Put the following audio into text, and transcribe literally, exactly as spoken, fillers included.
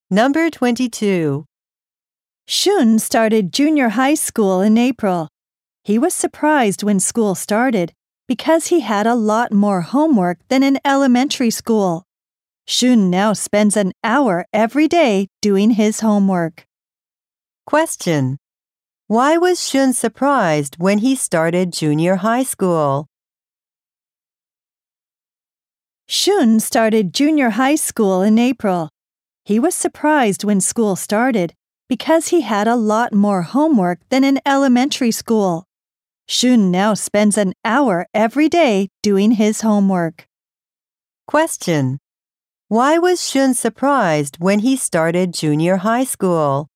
Number twenty-two. Shun started junior high school in April. He was surprised when school started because he had a lot more homework than in elementary school. Shun now spends an hour every day doing his homework. Question. Why was Shun surprised when he started junior high school? Shun started junior high school in April. He was surprised when school started because he had a lot more homework than in elementary school. Shun now spends an hour every day doing his homework. Question. Why was Shun surprised when he started junior high school?